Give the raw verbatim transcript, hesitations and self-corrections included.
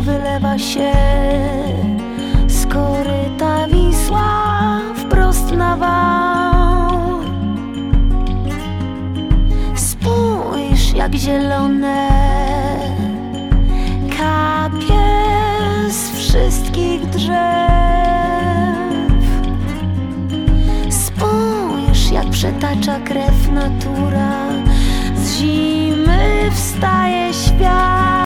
wylewa się z koryta Wisła wprost na wał. Spójrz, jak zielone kapie z wszystkich drzew. Spójrz, jak przetacza krew natura, z zimy wstaje świat.